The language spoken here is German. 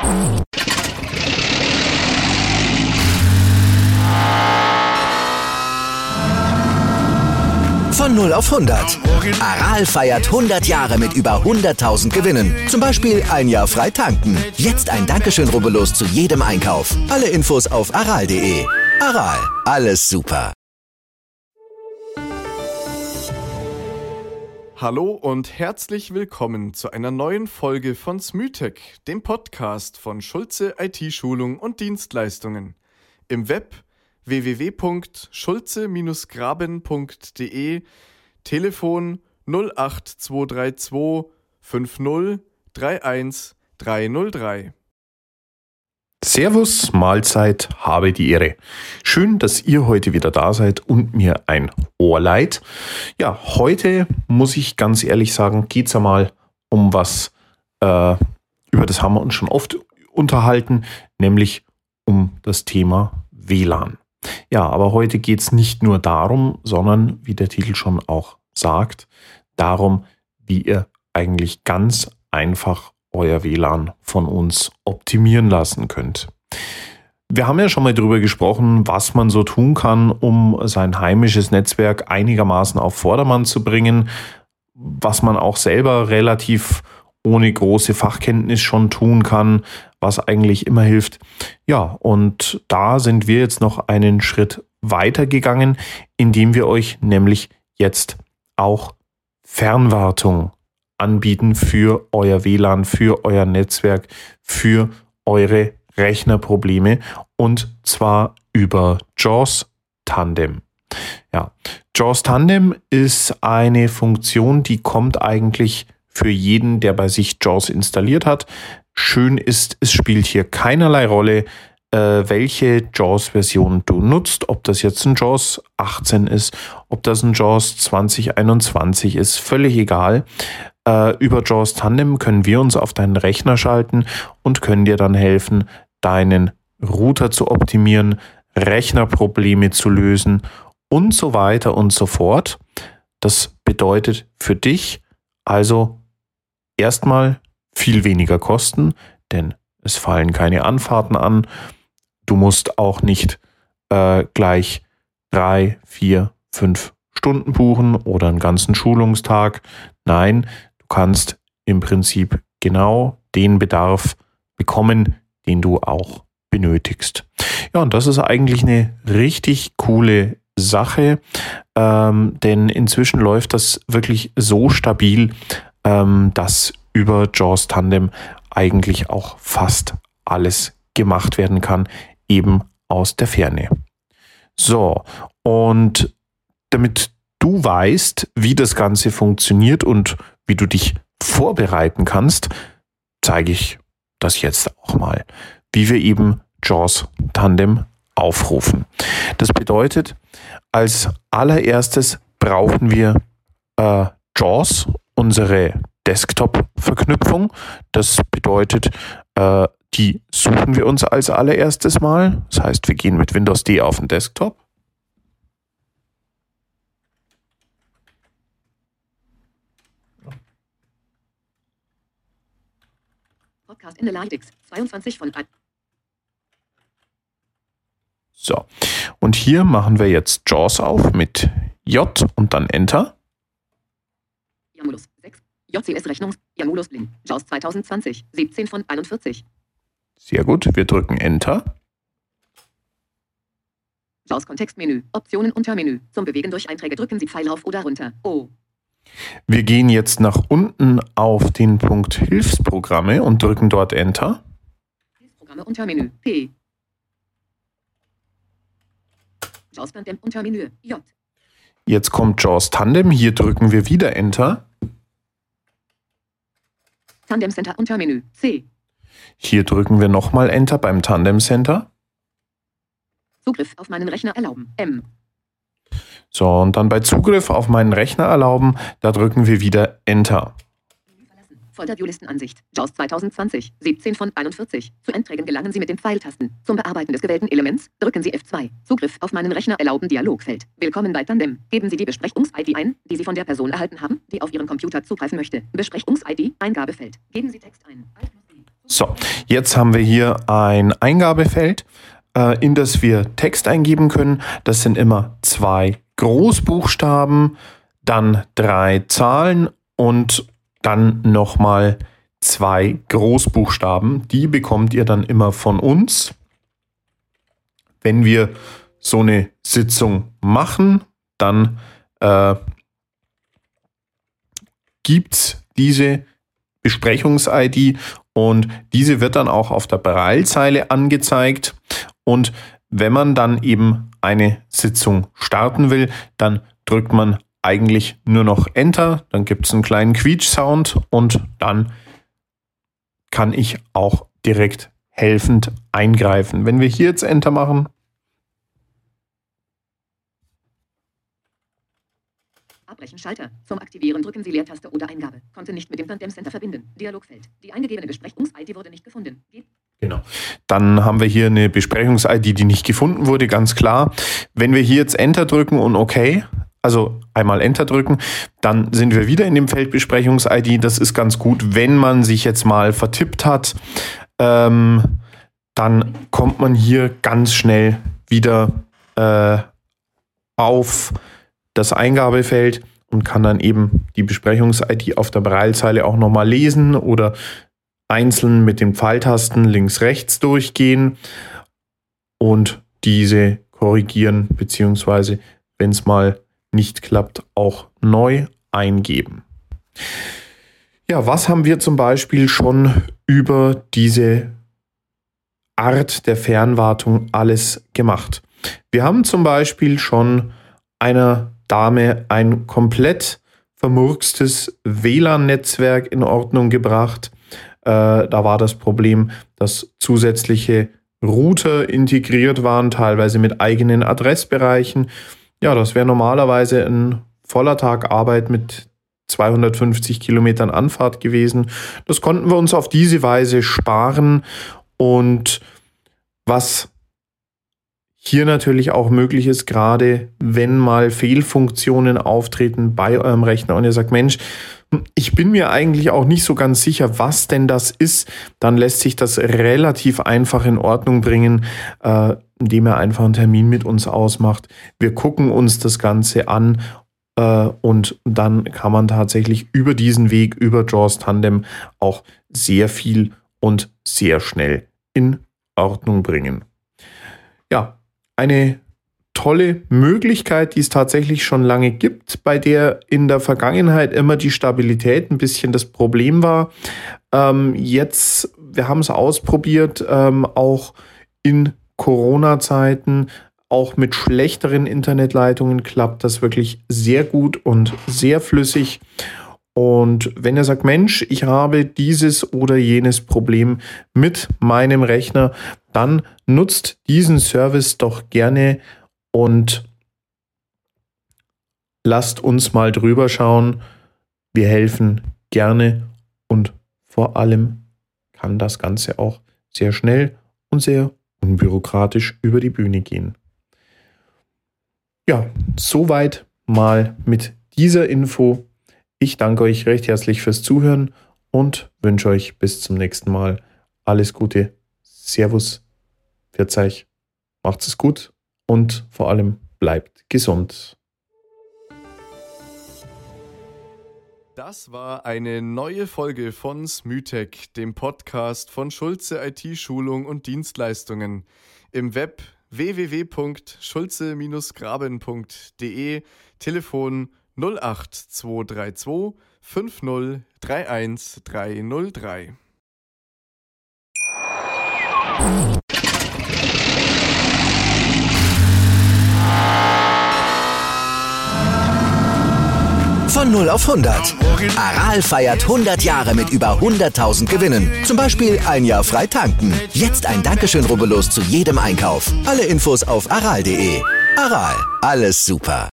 Von 0 auf 100. Aral feiert 100 Jahre mit über 100.000 Gewinnen. Zum Beispiel ein Jahr frei tanken. Jetzt ein Dankeschön, rubbellos zu jedem Einkauf. Alle Infos auf aral.de. Aral, alles super. Hallo und herzlich willkommen zu einer neuen Folge von Smütech, dem Podcast von Schulze IT-Schulung und Dienstleistungen. Im Web www.schulze-graben.de, Telefon 08232 50 31 303. Servus, Mahlzeit, habe die Ehre. Schön, dass ihr heute wieder da seid und mir ein Ohr leiht. Ja, heute muss ich ganz ehrlich sagen, geht es einmal um was, über das haben wir uns schon oft unterhalten, nämlich um das Thema WLAN. Ja, aber heute geht es nicht nur darum, sondern, wie der Titel schon auch sagt, darum, wie ihr eigentlich ganz einfach euer WLAN von uns optimieren lassen könnt. Wir haben ja schon mal darüber gesprochen, was man so tun kann, um sein heimisches Netzwerk einigermaßen auf Vordermann zu bringen, was man auch selber relativ ohne große Fachkenntnis schon tun kann, was eigentlich immer hilft. Ja, und da sind wir jetzt noch einen Schritt weiter gegangen, indem wir euch nämlich jetzt auch Fernwartung anbieten für euer WLAN, für euer Netzwerk, für eure Rechnerprobleme, und zwar über JAWS Tandem. Ja, JAWS Tandem ist eine Funktion, die kommt eigentlich für jeden, der bei sich JAWS installiert hat. Schön ist, es spielt hier keinerlei Rolle, welche JAWS-Version du nutzt, ob das jetzt ein JAWS 18 ist, ob das ein JAWS 2021 ist, völlig egal. Über JAWS Tandem können wir uns auf deinen Rechner schalten und können dir dann helfen, deinen Router zu optimieren, Rechnerprobleme zu lösen und so weiter und so fort. Das bedeutet für dich also erstmal viel weniger Kosten, denn es fallen keine Anfahrten an. Du musst auch nicht gleich 3, 4, 5 Stunden buchen oder einen ganzen Schulungstag. Nein, du kannst im Prinzip genau den Bedarf bekommen, den du auch benötigst. Ja, und das ist eigentlich eine richtig coole Sache, denn inzwischen läuft das wirklich so stabil, dass über JAWS Tandem eigentlich auch fast alles gemacht werden kann, eben aus der Ferne. So, und damit du weißt, wie das Ganze funktioniert und wie du dich vorbereiten kannst, zeige ich das jetzt auch mal, wie wir eben JAWS Tandem aufrufen. Das bedeutet, als allererstes brauchen wir JAWS, unsere Desktop-Verknüpfung. Das bedeutet, die suchen wir uns als allererstes mal. Das heißt, wir gehen mit Windows D auf den Desktop. Podcast Analytics 22 von 1. So, und hier machen wir jetzt JAWS auf mit J und dann Enter. Jamulus 6. JCS Rechnungs. Jamulus Link. JAWS 2020. 17 von 41. Sehr gut, wir drücken Enter. JAWS Kontextmenü. Optionen Untermenü. Zum Bewegen durch Einträge drücken Sie Pfeil rauf oder runter. O. Wir gehen jetzt nach unten auf den Punkt Hilfsprogramme und drücken dort Enter. Hilfsprogramme Untermenü. P. JAWS Tandem Untermenü. J. Jetzt kommt JAWS Tandem, hier drücken wir wieder Enter. Tandem Center Untermenü. C. Hier drücken wir nochmal Enter beim Tandem Center. Zugriff auf meinen Rechner erlauben. M. So, und dann bei Zugriff auf meinen Rechner erlauben, da drücken wir wieder Enter. Folder-View-Listenansicht. JAWS 2020. 17 von 41. Zu Einträgen gelangen Sie mit den Pfeiltasten. Zum Bearbeiten des gewählten Elements drücken Sie F2. Zugriff auf meinen Rechner erlauben Dialogfeld. Willkommen bei Tandem. Geben Sie die Besprechungs-ID ein, die Sie von der Person erhalten haben, die auf Ihren Computer zugreifen möchte. Besprechungs-ID, Eingabefeld. Geben Sie Text ein. So, jetzt haben wir hier ein Eingabefeld, in das wir Text eingeben können. Das sind immer 2 Großbuchstaben, dann 3 Zahlen und dann nochmal 2 Großbuchstaben. Die bekommt ihr dann immer von uns, wenn wir so eine Sitzung machen. Dann gibt es diese Besprechungs-ID und diese wird dann auch auf der Braillezeile angezeigt. Und wenn man dann eben eine Sitzung starten will, dann drückt man eigentlich nur noch Enter, dann gibt es einen kleinen Quietsch-Sound und dann kann ich auch direkt helfend eingreifen. Wenn wir hier jetzt Enter machen, Abbrechen Schalter. Zum Aktivieren drücken Sie Leertaste oder Eingabe. Konnte nicht mit dem Tandem Center verbinden. Dialogfeld. Die eingegebene Besprechungs-ID wurde nicht gefunden. Genau. Dann haben wir hier eine Besprechungs-ID, die nicht gefunden wurde, ganz klar. Wenn wir hier jetzt Enter drücken und OK, also einmal Enter drücken, dann sind wir wieder in dem Feld Besprechungs-ID. Das ist ganz gut, wenn man sich jetzt mal vertippt hat, dann kommt man hier ganz schnell wieder auf das Eingabefeld und kann dann eben die Besprechungs-ID auf der Braillezeile auch nochmal lesen oder einzeln mit den Pfeiltasten links, rechts durchgehen und diese korrigieren, beziehungsweise, wenn es mal nicht klappt, auch neu eingeben. Ja, was haben wir zum Beispiel schon über diese Art der Fernwartung alles gemacht? Wir haben zum Beispiel schon einer Dame ein komplett vermurkstes WLAN-Netzwerk in Ordnung gebracht. Da war das Problem, dass zusätzliche Router integriert waren, teilweise mit eigenen Adressbereichen. Ja, das wäre normalerweise ein voller Tag Arbeit mit 250 Kilometern Anfahrt gewesen. Das konnten wir uns auf diese Weise sparen. Und was hier natürlich auch möglich ist, gerade wenn mal Fehlfunktionen auftreten bei eurem Rechner und ihr sagt, Mensch, ich bin mir eigentlich auch nicht so ganz sicher, was denn das ist, dann lässt sich das relativ einfach in Ordnung bringen, indem ihr einfach einen Termin mit uns ausmacht. Wir gucken uns das Ganze an und dann kann man tatsächlich über diesen Weg, über JAWS Tandem auch sehr viel und sehr schnell in Ordnung bringen. Ja, eine tolle Möglichkeit, die es tatsächlich schon lange gibt, bei der in der Vergangenheit immer die Stabilität ein bisschen das Problem war. Jetzt, wir haben es ausprobiert, auch in Corona-Zeiten, auch mit schlechteren Internetleitungen klappt das wirklich sehr gut und sehr flüssig. Und wenn ihr sagt, Mensch, ich habe dieses oder jenes Problem mit meinem Rechner, dann nutzt diesen Service doch gerne und lasst uns mal drüber schauen. Wir helfen gerne und vor allem kann das Ganze auch sehr schnell und sehr unbürokratisch über die Bühne gehen. Ja, soweit mal mit dieser Info. Ich danke euch recht herzlich fürs Zuhören und wünsche euch bis zum nächsten Mal alles Gute. Servus, pfiat euch, macht's es gut und vor allem bleibt gesund. Das war eine neue Folge von Smütech, dem Podcast von Schulze IT-Schulung und Dienstleistungen. Im Web www.schulze-graben.de, Telefon 08232 50 31 303. Von 0 auf 100. Aral feiert 100 Jahre mit über 100.000 Gewinnen. Zum Beispiel ein Jahr frei tanken. Jetzt ein Dankeschön, rubbellos zu jedem Einkauf. Alle Infos auf aral.de. Aral, alles super.